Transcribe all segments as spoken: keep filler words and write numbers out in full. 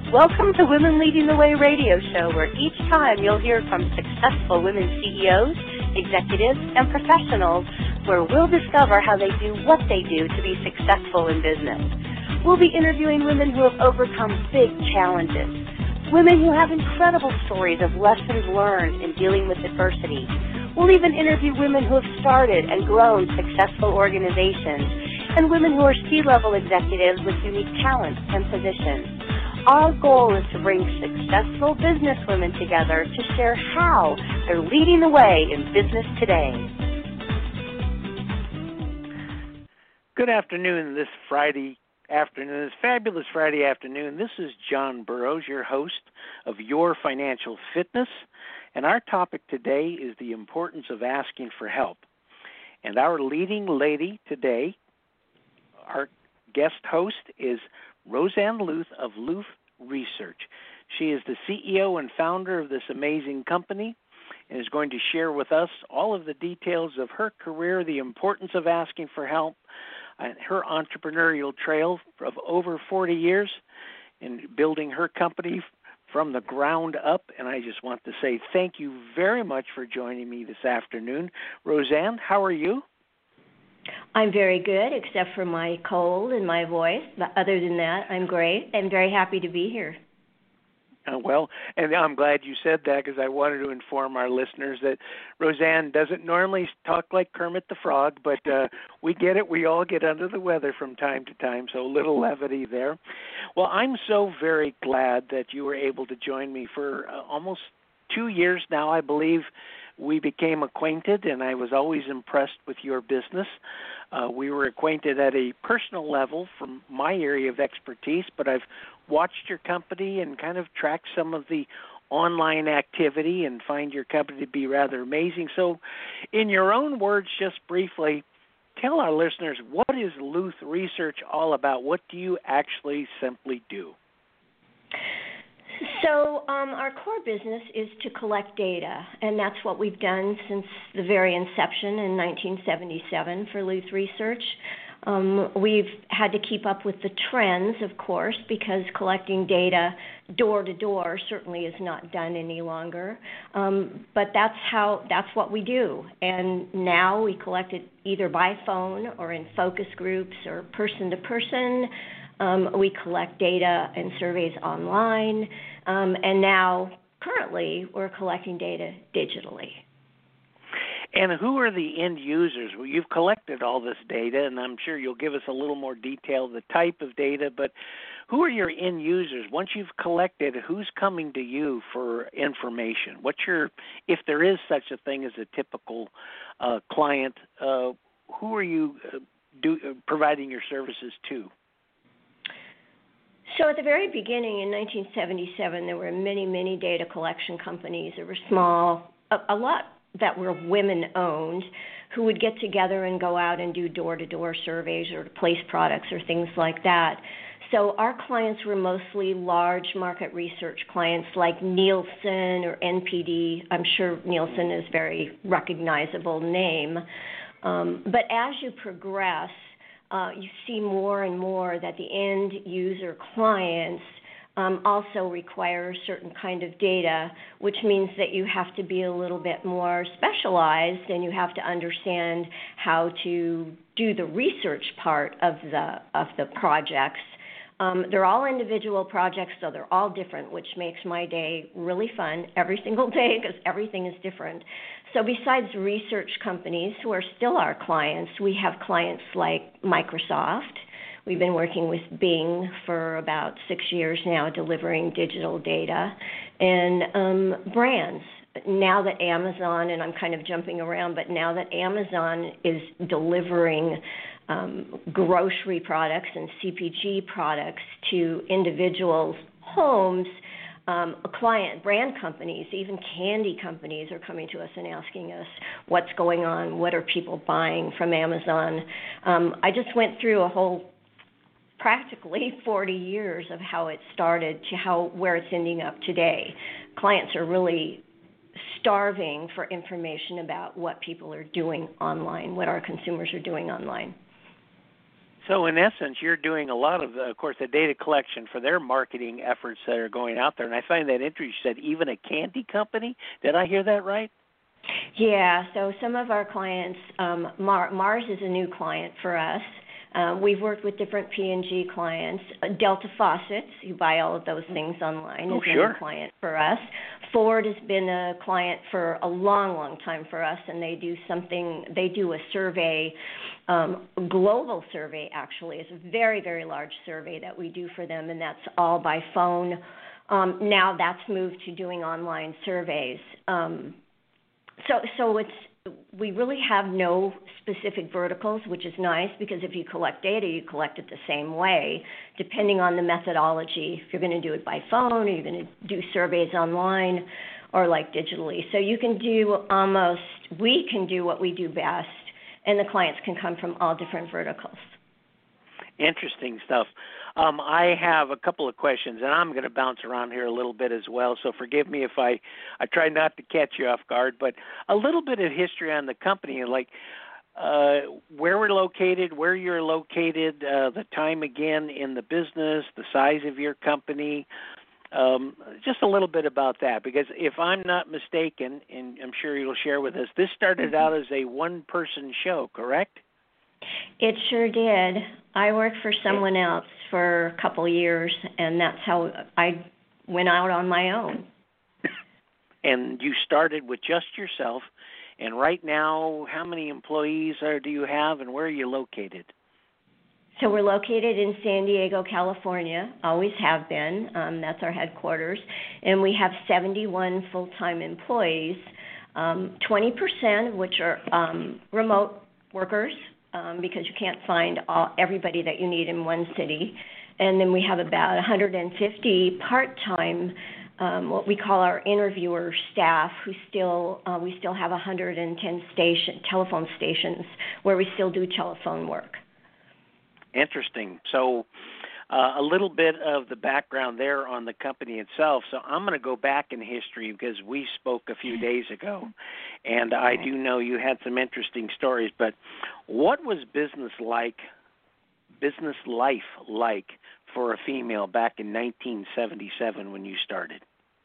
Welcome to Women Leading the Way radio show, where each time you'll hear from successful women C E Os, executives, and professionals, where we'll discover how they do what they do to be successful in business. We'll be interviewing women who have overcome big challenges, women who have incredible stories of lessons learned in dealing with adversity. We'll even interview women who have started and grown successful organizations, and women who are C-level executives with unique talents and positions. Our goal is to bring successful businesswomen together to share how they're leading the way in business today. Good afternoon this Friday afternoon, this fabulous Friday afternoon. This is John Burroughs, your host of Your Financial Fitness, and our topic today is the importance of asking for help. And our leading lady today, our guest host, is Roseanne Luth of Luth Research. She is the C E O and founder of this amazing company and is going to share with us all of the details of her career, the importance of asking for help, and her entrepreneurial trail of over forty years in building her company from the ground up. And I just want to say thank you very much for joining me this afternoon. Roseanne, how are you? I'm very good, except for my cold and my voice. But other than that, I'm great. I'm very happy to be here. Uh, well, and I'm glad you said that, because I wanted to inform our listeners that Roseanne doesn't normally talk like Kermit the Frog, but uh, we get it. We all get under the weather from time to time, so a little levity there. Well, I'm so very glad that you were able to join me for uh, almost two years now, I believe. We became acquainted, and I was always impressed with your business. Uh, we were acquainted at a personal level from my area of expertise, but I've watched your company and kind of tracked some of the online activity and find your company to be rather amazing. So in your own words, just briefly, tell our listeners, what is Luth Research all about? What do you actually simply do? So um, our core business is to collect data, and that's what we've done since the very inception in nineteen seventy-seven for Luth Research. Um, we've had to keep up with the trends, of course, because collecting data door to door certainly is not done any longer. Um, but that's how that's what we do. And now we collect it either by phone or in focus groups or person to person. Um, we collect data and surveys online, um, and now currently we're collecting data digitally. And who are the end users? Well, you've collected all this data, and I'm sure you'll give us a little more detail, the type of data, but who are your end users? Once you've collected, who's coming to you for information? What's your, if there is such a thing as a typical uh, client, uh, who are you uh, do, uh, providing your services to? So at the very beginning in nineteen seventy-seven, there were many, many data collection companies. There were small, a, a lot that were women-owned, who would get together and go out and do door-to-door surveys or to place products or things like that. So our clients were mostly large market research clients like Nielsen or N P D. I'm sure Nielsen is a very recognizable name. Um, but as you progress, Uh, you see more and more that the end user clients um, also require a certain kind of data, which means that you have to be a little bit more specialized and you have to understand how to do the research part of the of the projects. Um, they're all individual projects, so they're all different, which makes my day really fun every single day because everything is different. So besides research companies who are still our clients, we have clients like Microsoft. We've been working with Bing for about six years now, delivering digital data, and um, brands. Now that Amazon, and I'm kind of jumping around, but now that Amazon is delivering um, grocery products and C P G products to individuals' homes, Um, a client, brand companies, even candy companies are coming to us and asking us what's going on, what are people buying from Amazon. Um, I just went through a whole practically forty years of how it started to how where it's ending up today. Clients are really starving for information about what people are doing online, what our consumers are doing online. So in essence, you're doing a lot of, of course, the data collection for their marketing efforts that are going out there. And I find that interesting. You said even a candy company. Did I hear that right? Yeah. So some of our clients, um, Mar- Mars is a new client for us. Um, we've worked with different P and G clients. Uh, Delta Faucets, you buy all of those things online, oh, is sure. a new client for us. Ford has been a client for a long, long time for us, and they do something, they do a survey, um, a global survey actually. It's a very, very large survey that we do for them, and that's all by phone. Um, now that's moved to doing online surveys. Um, so, so it's, we really have no specific verticals, which is nice because if you collect data, you collect it the same way, depending on the methodology. If you're going to do it by phone, or you're going to do surveys online, or like digitally. So you can do almost, we can do what we do best, and the clients can come from all different verticals. Interesting stuff. Um, I have a couple of questions, and I'm going to bounce around here a little bit as well, so forgive me if I, I try not to catch you off guard, but a little bit of history on the company, like uh, where we're located, where you're located, uh, the time again in the business, the size of your company, um, just a little bit about that, because if I'm not mistaken, and I'm sure you'll share with us, this started out as a one-person show, correct? It sure did. I worked for someone else for a couple years, and that's how I went out on my own. And you started with just yourself, and right now, how many employees are, do you have, and where are you located? So we're located in San Diego, California, always have been. Um, that's our headquarters. And we have seventy-one full-time employees, um, twenty percent of which are um, remote workers, Um, because you can't find all, everybody that you need in one city. And then we have about one hundred fifty part-time, um, what we call our interviewer staff, who still, uh, we still have one hundred ten station, telephone stations where we still do telephone work. Interesting. So uh, a little bit of the background there on the company itself. So I'm going to go back in history because we spoke a few days ago, and I do know you had some interesting stories. But what was business like, business life like for a female back in nineteen seventy-seven when you started?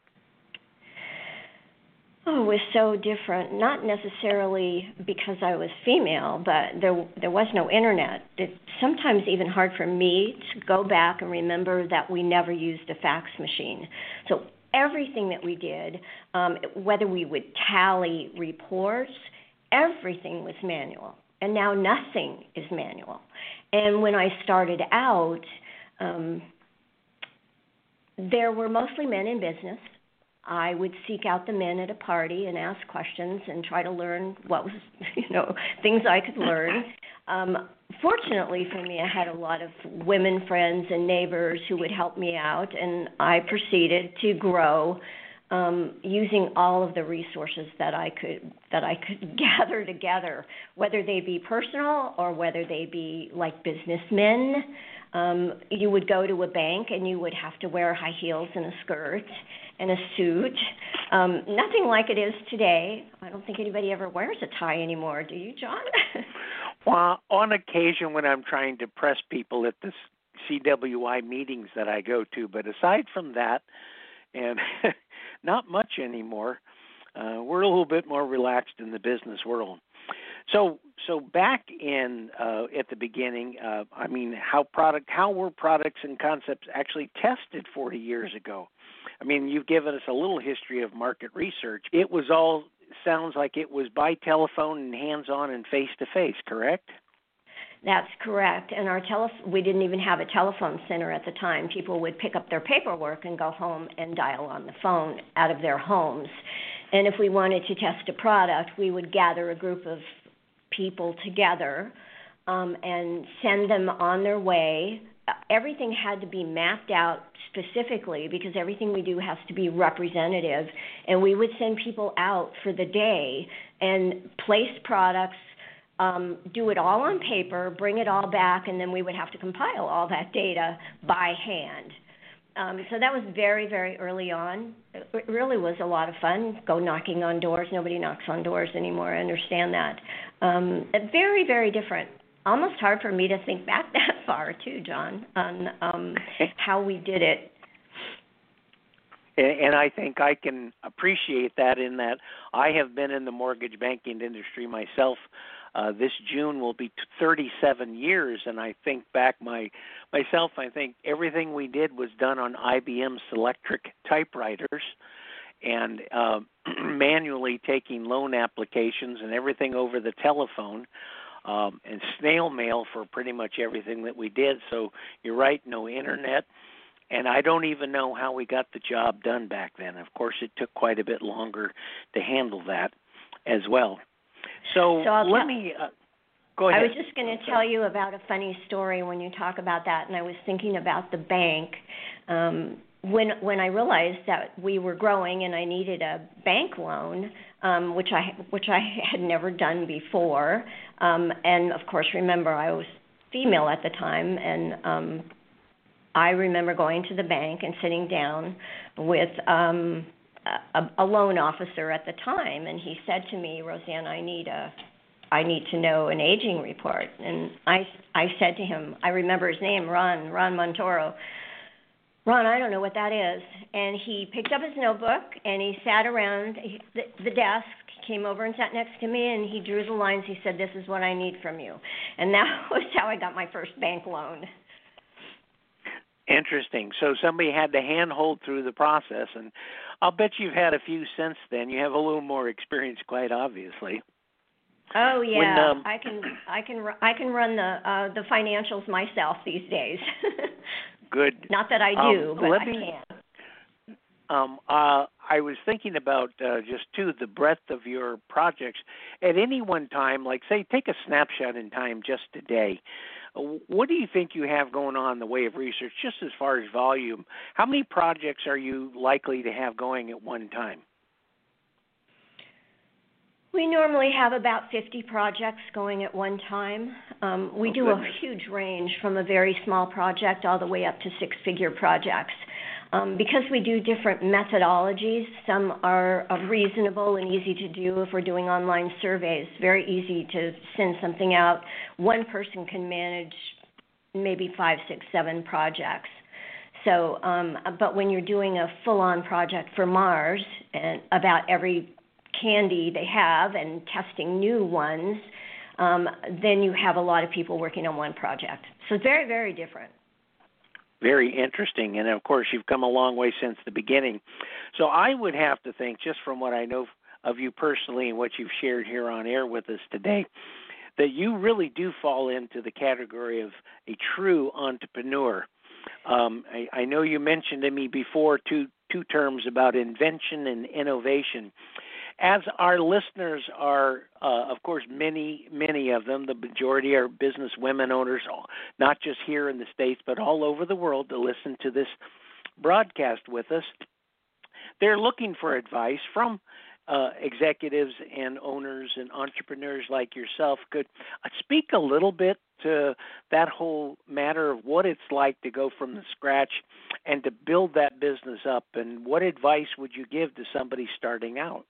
Oh, it was so different. Not necessarily because I was female, but there there was no internet. It's sometimes even hard for me to go back and remember that we never used a fax machine. So everything that we did, um, whether we would tally reports, everything was manual. And now nothing is manual. And when I started out, um, there were mostly men in business. I would seek out the men at a party and ask questions and try to learn what was, you know, things I could learn. Um, fortunately for me, I had a lot of women friends and neighbors who would help me out, and I proceeded to grow um, using all of the resources that I could that I could gather together, whether they be personal or whether they be like businessmen. Um, you would go to a bank and you would have to wear high heels and a skirt and a suit. Um, nothing like it is today. I don't think anybody ever wears a tie anymore. Do you, John? Well, on occasion when I'm trying to press people at the C W I meetings that I go to, but aside from that, and not much anymore, uh, we're a little bit more relaxed in the business world. So, so back in uh, at the beginning, uh, I mean, how product, how were products and concepts actually tested forty years ago? I mean, you've given us a little history of market research. It was all sounds like it was by telephone and hands-on and face-to-face, correct? That's correct. And our tele- we didn't even have a telephone center at the time. People would pick up their paperwork and go home and dial on the phone out of their homes. And if we wanted to test a product, we would gather a group of people together um, and send them on their way. Everything had to be mapped out specifically because everything we do has to be representative. And we would send people out for the day and place products, um, do it all on paper, bring it all back, and then we would have to compile all that data by hand. Um, so that was very, very early on. It really was a lot of fun, go knocking on doors. Nobody knocks on doors anymore, I understand that. Um, very, very different almost hard for me to think back that far, too, John, on um, how we did it. And I think I can appreciate that in that I have been in the mortgage banking industry myself. Uh, this June will be thirty-seven years, and I think back my myself, I think everything we did was done on I B M Selectric typewriters and uh, manually taking loan applications and everything over the telephone. Um, and snail mail for pretty much everything that we did. So you're right, no internet. And I don't even know how we got the job done back then. Of course, it took quite a bit longer to handle that as well. So, so let t- me uh, go ahead. I was just going to tell you about a funny story when you talk about that, and I was thinking about the bank. Um, when when I realized that we were growing and I needed a bank loan, um, which I which I had never done before, um, and of course, remember I was female at the time, and um, I remember going to the bank and sitting down with um, a, a loan officer at the time, and he said to me, "Roseanne, I need a I need to know an aging report." And I I said to him, I remember his name, Ron Ron Montoro. Ron, I don't know what that is. And he picked up his notebook, and he sat around the, the desk, came over and sat next to me, and he drew the lines. He said, "This is what I need from you." And that was how I got my first bank loan. Interesting. So somebody had to handhold through the process, and I'll bet you've had a few since then. You have a little more experience, quite obviously. Oh yeah, when, um, I can I can I can run the uh, the financials myself these days. Good. Not that I do, um, but let I me, can. Um, uh, I was thinking about uh, just, too, the breadth of your projects. At any one time, like, say, take a snapshot in time just today. What do you think you have going on in the way of research, just as far as volume? How many projects are you likely to have going at one time? We normally have about fifty projects going at one time. Um, we oh, do goodness. a huge range from a very small project all the way up to six-figure projects. Um, because we do different methodologies, some are uh, reasonable and easy to do if we're doing online surveys, very easy to send something out. One person can manage maybe five, six, seven projects. So, um, but when you're doing a full-on project for Mars and about every candy they have and testing new ones, um, then you have a lot of people working on one project. So it's very, very different. Very interesting. And, of course, you've come a long way since the beginning. So I would have to think, just from what I know of you personally and what you've shared here on air with us today, that you really do fall into the category of a true entrepreneur. Um, I, I know you mentioned to me before two, two terms about invention and innovation. As our listeners are, uh, of course, many, many of them, the majority are business women owners, not just here in the States, but all over the world to listen to this broadcast with us. They're looking for advice from uh, executives and owners and entrepreneurs like yourself. Could uh, speak a little bit to that whole matter of what it's like to go from the scratch and to build that business up, and what advice would you give to somebody starting out?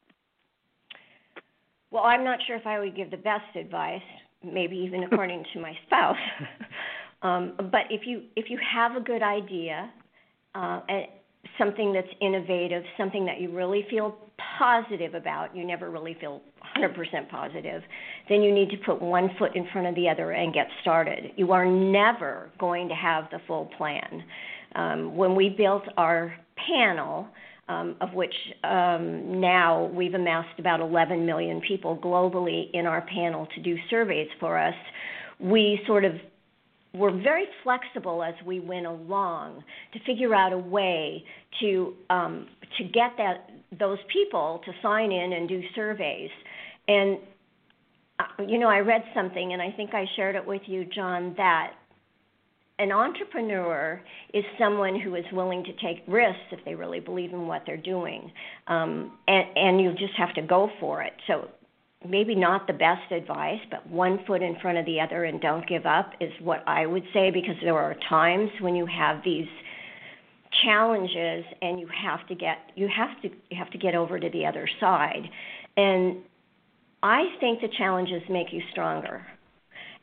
Well, I'm not sure if I would give the best advice, maybe even according to my spouse. um, but if you if you have a good idea, uh, something that's innovative, something that you really feel positive about, you never really feel one hundred percent positive, then you need to put one foot in front of the other and get started. You are never going to have the full plan. Um, when we built our panel, Um, of which um, now we've amassed about eleven million people globally in our panel to do surveys for us, we sort of were very flexible as we went along to figure out a way to um, to get that those people to sign in and do surveys. And, uh, you know, I read something, and I think I shared it with you, John, that an entrepreneur is someone who is willing to take risks if they really believe in what they're doing, um, and, and you just have to go for it. So maybe not the best advice, but one foot in front of the other and don't give up is what I would say, because there are times when you have these challenges and you have to get you have to you have to get over to the other side. And I think the challenges make you stronger.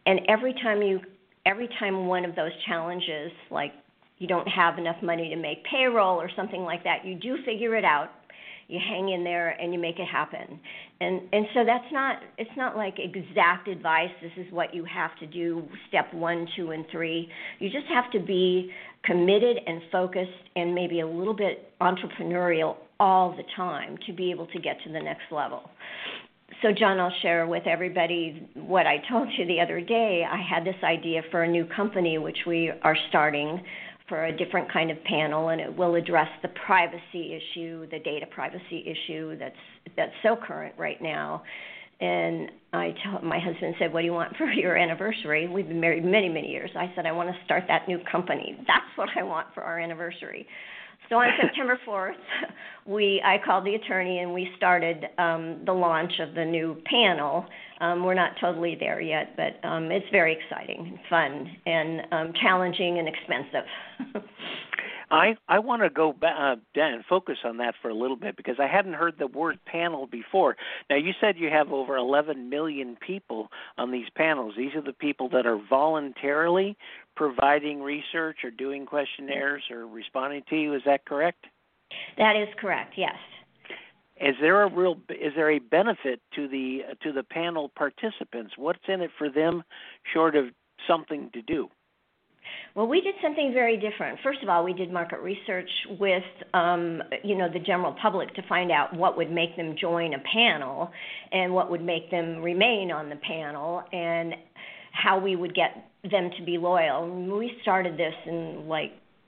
and every time you, every time one of those challenges, like you don't have enough money to make payroll or something like that, you do figure it out. You hang in there and you make it happen. And and so that's not, it's not like exact advice, this is what you have to do, step one, two, and three. You just have to be committed and focused and maybe a little bit entrepreneurial all the time to be able to get to the next level. So, John, I'll share with everybody what I told you the other day. I had this idea for a new company, which we are starting for a different kind of panel, and it will address the privacy issue, the data privacy issue that's that's so current right now. And I told my husband said, "What do you want for your anniversary?" We've been married many, many years. I said, "I want to start that new company. That's what I want for our anniversary." So on September fourth, we I called the attorney and we started um, the launch of the new panel. Um, we're not totally there yet, but um, it's very exciting and fun and um, challenging and expensive. I, I want to go back uh, and focus on that for a little bit because I hadn't heard the word panel before. Now, you said you have over eleven million people on these panels. These are the people that are voluntarily providing research or doing questionnaires or responding to you. Is that correct? That is correct, yes. Is there a real is there a benefit to the to the panel participants? What's in it for them short of something to do? Well, we did something very different. First of all, we did market research with, um, you know, the general public to find out what would make them join a panel and what would make them remain on the panel and how we would get them to be loyal. We started this in, like,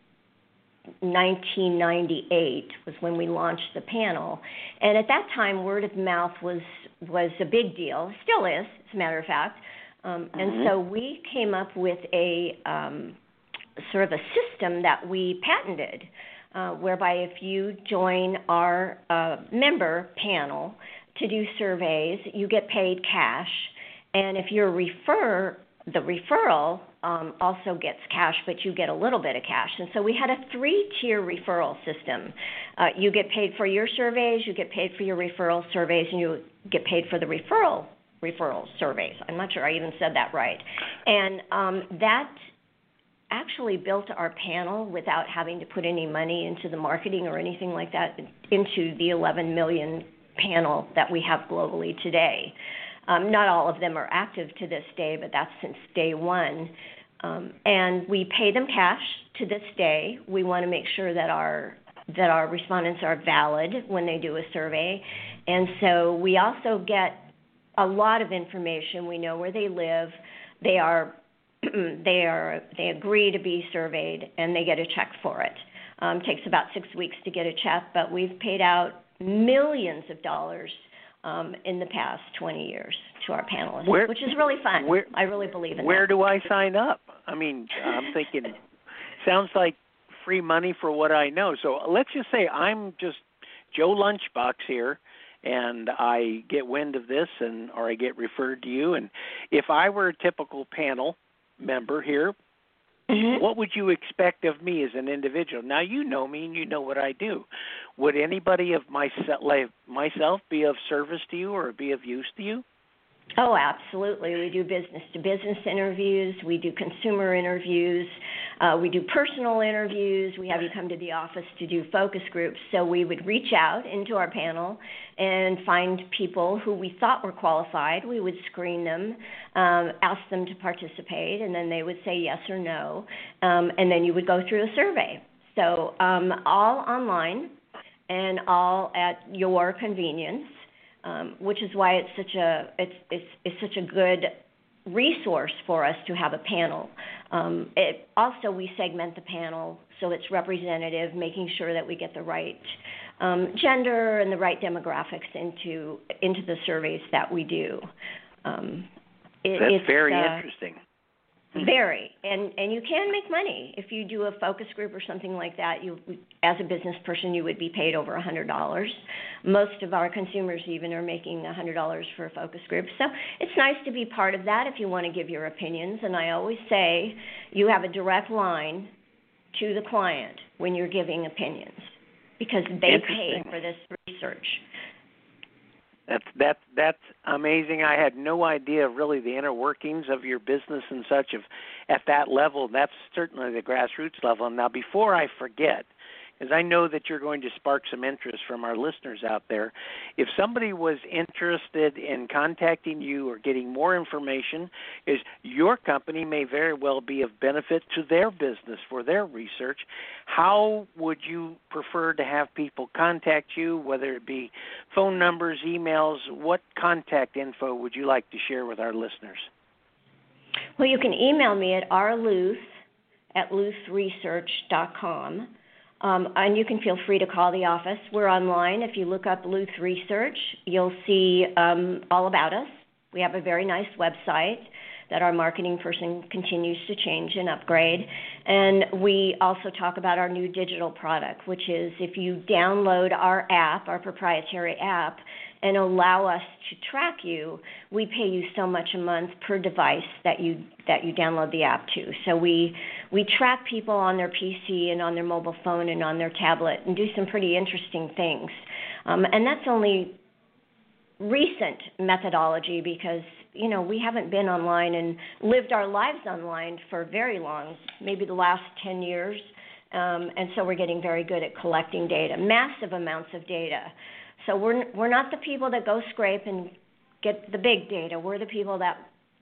nineteen ninety-eight was when we launched the panel. And at that time, word of mouth was, was a big deal. Still is, as a matter of fact. Um, and mm-hmm. so we came up with a um, sort of a system that we patented, uh, whereby if you join our uh, member panel to do surveys, you get paid cash. And if you refer, the referral um, also gets cash, but you get a little bit of cash. And so we had a three-tier referral system. Uh, you get paid for your surveys, you get paid for your referral surveys, and you get paid for the referral referral surveys. I'm not sure I even said that right. And um, that actually built our panel without having to put any money into the marketing or anything like that into the eleven million panel that we have globally today. Um, not all of them are active to this day, but that's since day one. Um, and we pay them cash to this day. We want to make sure that our that our respondents are valid when they do a survey. And so we also get a lot of information. We know where they live. They are, they are, they agree to be surveyed, and they get a check for it. Um, takes about six weeks to get a check, but we've paid out millions of dollars um, in the past twenty years to our panelists, where, which is really fun. Where, I really believe in where that. Where do I sign up? I mean, I'm thinking, sounds like free money for what I know. So let's just say I'm just Joe Lunchbox here, and I get wind of this, and or I get referred to you. And if I were a typical panel member here, mm-hmm. what would you expect of me as an individual? Now, you know me, and you know what I do. Would anybody of myself, like myself be of service to you or be of use to you? Oh, absolutely. We do business-to-business interviews. We do consumer interviews. Uh, we do personal interviews. We have you come to the office to do focus groups. So we would reach out into our panel and find people who we thought were qualified. We would screen them, um, ask them to participate, and then they would say yes or no. Um, and then you would go through a survey. So um, all online and all at your convenience. Um, which is why it's such a it's, it's it's such a good resource for us to have a panel. Um, it, also, we segment the panel so it's representative, making sure that we get the right um, gender and the right demographics into into the surveys that we do. Um, it, That's it's, very uh, interesting. Very, and and you can make money if you do a focus group or something like that. You, as a business person, you would be paid over a hundred dollars. Most of our consumers even are making a hundred dollars for a focus group. So it's nice to be part of that if you want to give your opinions. And I always say you have a direct line to the client when you're giving opinions because they pay for this research. That's that's that's amazing. I had no idea really the inner workings of your business and such of at that level. That's certainly the grassroots level. Now, before I forget, because I know that you're going to spark some interest from our listeners out there, if somebody was interested in contacting you or getting more information, is your company may very well be of benefit to their business for their research. How would you prefer to have people contact you, whether it be phone numbers, emails? What contact info would you like to share with our listeners? Well, you can email me at r luth at luth research dot com. Um, and you can feel free to call the office. We're online. If you look up Luth Research, you'll see um, all about us. We have a very nice website that our marketing person continues to change and upgrade. And we also talk about our new digital product, which is if you download our app, our proprietary app, and allow us to track you, we pay you so much a month per device that you that you download the app to. So we we track people on their P C and on their mobile phone and on their tablet and do some pretty interesting things. Um, and that's only recent methodology because, you know, we haven't been online and lived our lives online for very long, maybe the last ten years. Um, and so we're getting very good at collecting data, massive amounts of data. So we're we're not the people that go scrape and get the big data. We're the people that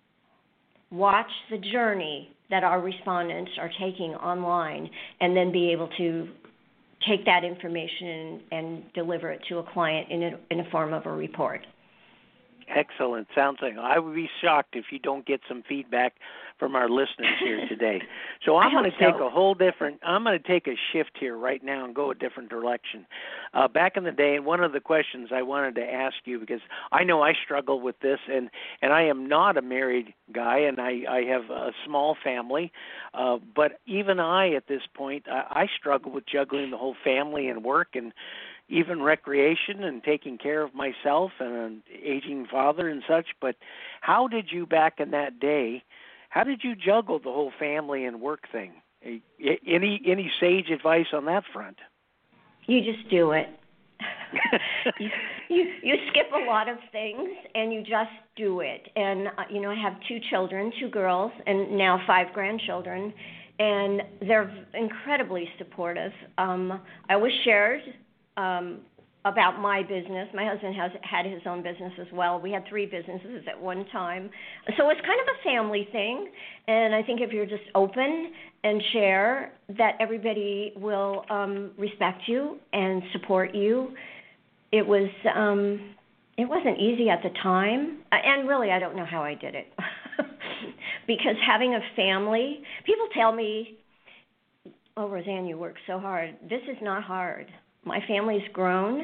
watch the journey that our respondents are taking online and then be able to take that information and, and deliver it to a client in a, in a form of a report. Excellent. Sounds like I would be shocked if you don't get some feedback from our listeners here today. So I'm going to take so. a whole different, I'm going to take a shift here right now and go a different direction. Uh, back in the day, and one of the questions I wanted to ask you, because I know I struggle with this, and, and I am not a married guy, and I, I have a small family, uh, but even I at this point, I, I struggle with juggling the whole family and work and even recreation and taking care of myself and an aging father and such. But how did you back in that day, how did you juggle the whole family and work thing? Any any sage advice on that front? You just do it. you, you you skip a lot of things and you just do it. And, uh, you know, I have two children, two girls, and now five grandchildren, and they're incredibly supportive. Um, I always shared Um, about my business. My husband has had his own business as well. We had three businesses at one time. So it's kind of a family thing. And I think if you're just open and share, that everybody will um, respect you and support you. It was um, it wasn't easy at the time. And really, I don't know how I did it. Because having a family, people tell me, oh, Roseanne, you work so hard. This is not hard. My family's grown.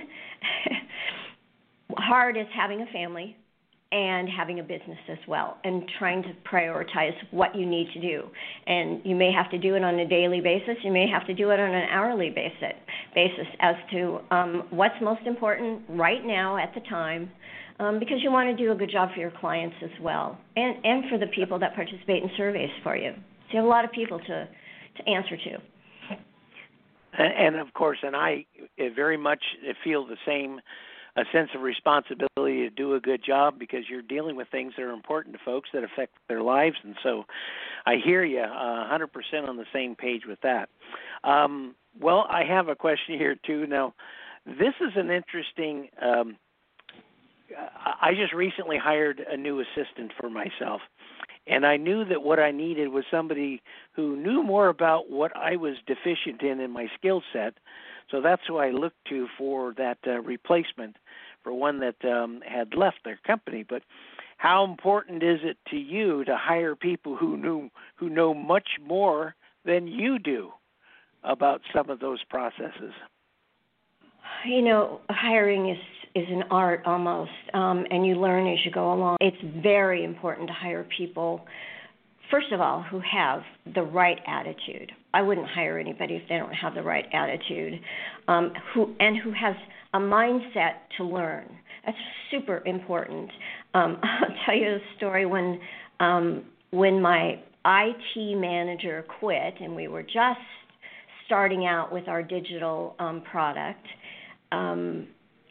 Hard is having a family and having a business as well, and trying to prioritize what you need to do. And you may have to do it on a daily basis. You may have to do it on an hourly basis, basis as to um, what's most important right now at the time, um, because you want to do a good job for your clients as well, and, and for the people that participate in surveys for you. So you have a lot of people to, to answer to. And, of course, and I very much feel the same a sense of responsibility to do a good job, because you're dealing with things that are important to folks that affect their lives. And so I hear you uh, one hundred percent on the same page with that. Um, well, I have a question here, too. Now, this is an interesting um, – I just recently hired a new assistant for myself. And I knew that what I needed was somebody who knew more about what I was deficient in in my skill set. So that's who I looked to for that uh, replacement, for one that um, had left their company. But how important is it to you to hire people who knew who know much more than you do about some of those processes? You know, hiring is is an art almost, um, and you learn as you go along. It's very important to hire people, first of all, who have the right attitude. I wouldn't hire anybody if they don't have the right attitude, um, who and who has a mindset to learn. That's super important. Um, I'll tell you a story when um, when my I T manager quit, and we were just starting out with our digital um, product. Um,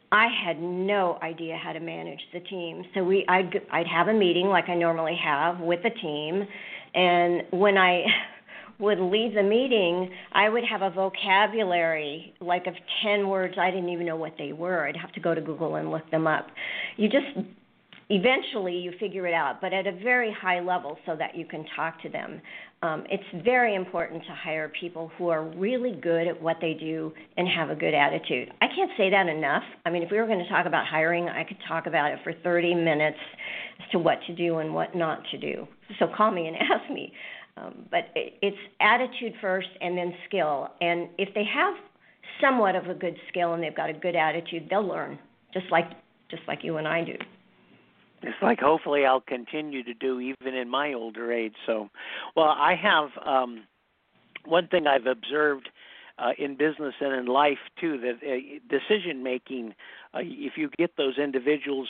I had no idea how to manage the team. So we, I'd, I'd have a meeting like I normally have with the team, and when I would leave the meeting, I would have a vocabulary like of ten words. I didn't even know what they were. I'd have to go to Google and look them up. You just, eventually you figure it out, but at a very high level so that you can talk to them. Um, it's very important to hire people who are really good at what they do and have a good attitude. I can't say that enough. I mean, if we were going to talk about hiring, I could talk about it for thirty minutes as to what to do and what not to do. So call me and ask me. Um, but it, it's attitude first and then skill. And if they have somewhat of a good skill and they've got a good attitude, they'll learn, just like just like you and I do. It's like hopefully I'll continue to do even in my older age. So, well, I have um, one thing I've observed uh, in business and in life, too, that uh, decision-making, uh, if you get those individuals,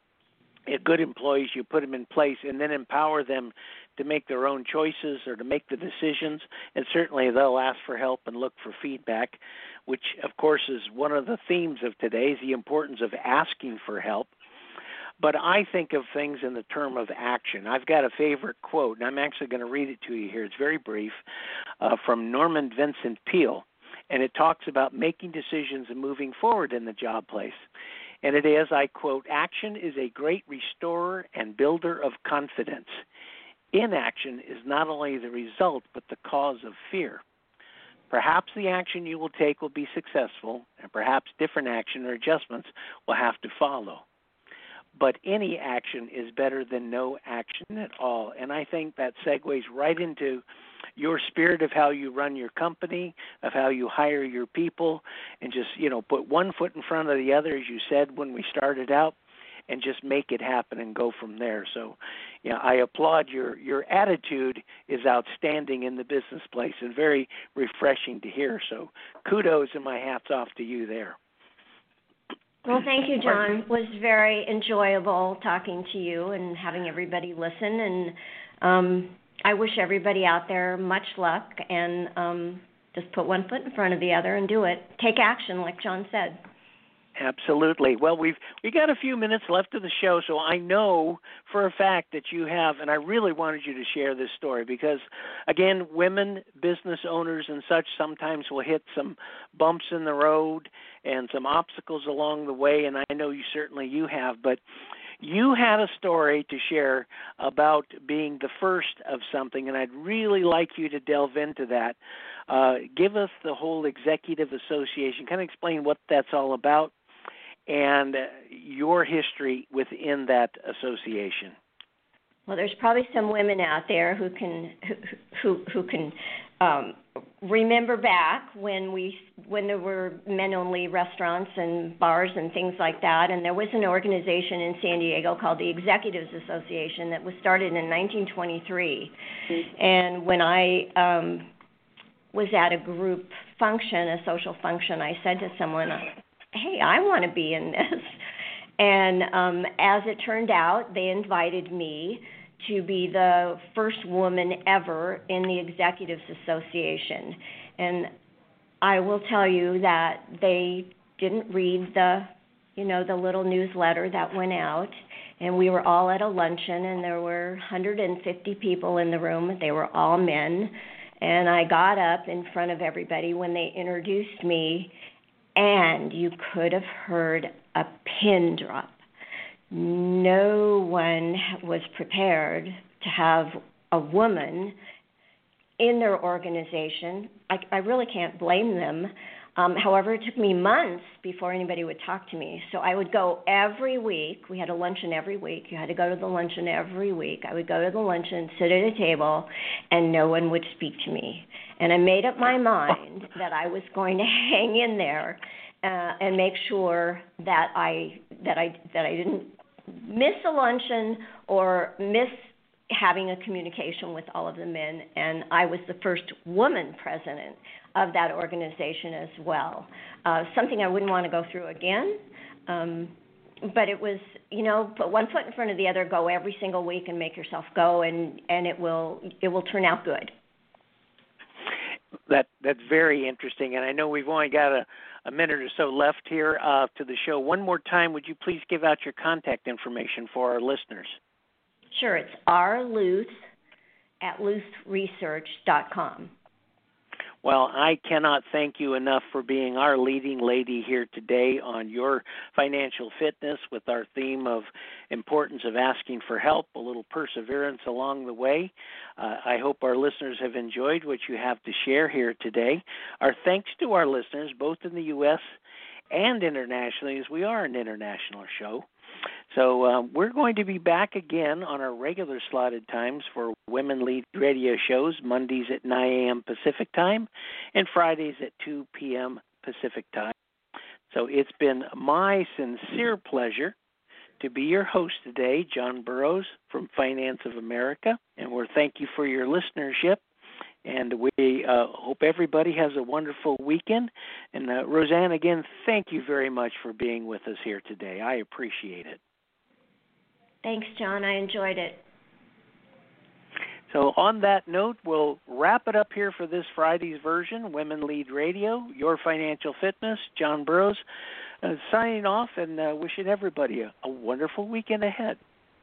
uh, good employees, you put them in place and then empower them to make their own choices or to make the decisions, and certainly they'll ask for help and look for feedback, which, of course, is one of the themes of today, is the importance of asking for help. But I think of things in the term of action. I've got a favorite quote, and I'm actually going to read it to you here. It's very brief, uh, from Norman Vincent Peale, and it talks about making decisions and moving forward in the job place. And it is, I quote, "Action is a great restorer and builder of confidence. Inaction is not only the result, but the cause of fear. Perhaps the action you will take will be successful, and perhaps different action or adjustments will have to follow. But any action is better than no action at all." And I think that segues right into your spirit of how you run your company, of how you hire your people, and just, you know, put one foot in front of the other, as you said when we started out, and just make it happen and go from there. So, yeah, you know, I applaud your, your attitude is outstanding in the business place and very refreshing to hear. So kudos and my hat's off to you there. Well, thank you, John. It was very enjoyable talking to you and having everybody listen. And um, I wish everybody out there much luck, and um, just put one foot in front of the other and do it. Take action, like John said. Absolutely. Well, we've we got a few minutes left of the show, so I know for a fact that you have, and I really wanted you to share this story because, again, women, business owners and such sometimes will hit some bumps in the road and some obstacles along the way, and I know you certainly you have, but you had a story to share about being the first of something, and I'd really like you to delve into that. Uh, give us the whole executive association, kind of explain what that's all about, and your history within that association. Well, there's probably some women out there who can who who, who can um, remember back when we when there were men-only restaurants and bars and things like that, and there was an organization in San Diego called the Executives Association that was started in nineteen twenty-three. Mm-hmm. And when I um, was at a group function, a social function, I said to someone, "Hey, I want to be in this." And um, as it turned out, they invited me to be the first woman ever in the Executives Association. And I will tell you that they didn't read the, you know, the little newsletter that went out. And we were all at a luncheon, and there were one hundred fifty people in the room. They were all men. And I got up in front of everybody when they introduced me, and you could have heard a pin drop. No one was prepared to have a woman in their organization. I, I really can't blame them. Um, however, it took me months before anybody would talk to me. So I would go every week. We had a luncheon every week. You had to go to the luncheon every week. I would go to the luncheon, sit at a table, and no one would speak to me. And I made up my mind that I was going to hang in there uh, and make sure that I that I that I didn't miss a luncheon or miss having a communication with all of the men. And I was the first woman president of that organization as well. Uh, something I wouldn't want to go through again. Um, but it was, you know, put one foot in front of the other, go every single week and make yourself go, and, and it will it will turn out good. that that's very interesting, and I know we've only got a, a minute or so left here uh, to the show. One more time, would you please give out your contact information for our listeners? Sure, it's R. Luth at luth research dot com. Well, I cannot thank you enough for being our leading lady here today on Your Financial Fitness with our theme of importance of asking for help, a little perseverance along the way. Uh, I hope our listeners have enjoyed what you have to share here today. Our thanks to our listeners, both in the U S and internationally, as we are an international show. So uh, we're going to be back again on our regular slotted times for Women Lead radio shows, Mondays at nine a.m. Pacific time and Fridays at two p.m. Pacific time. So it's been my sincere pleasure to be your host today, John Burroughs from Finance of America, and we're thank you for your listenership. And we uh, hope everybody has a wonderful weekend. And uh, Roseanne, again, thank you very much for being with us here today. I appreciate it. Thanks, John. I enjoyed it. So on that note, we'll wrap it up here for this Friday's version, Women Lead Radio, Your Financial Fitness. John Burroughs uh, signing off and uh, wishing everybody a, a wonderful weekend ahead.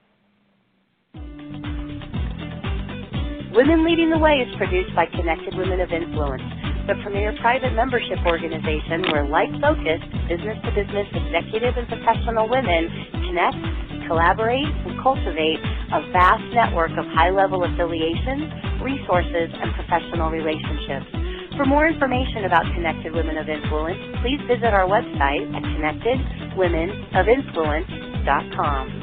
Women Leading the Way is produced by Connected Women of Influence, the premier private membership organization where like-focused, business-to-business executive and professional women connect, collaborate, and cultivate a vast network of high-level affiliations, resources, and professional relationships. For more information about Connected Women of Influence, please visit our website at connected women of influence dot com.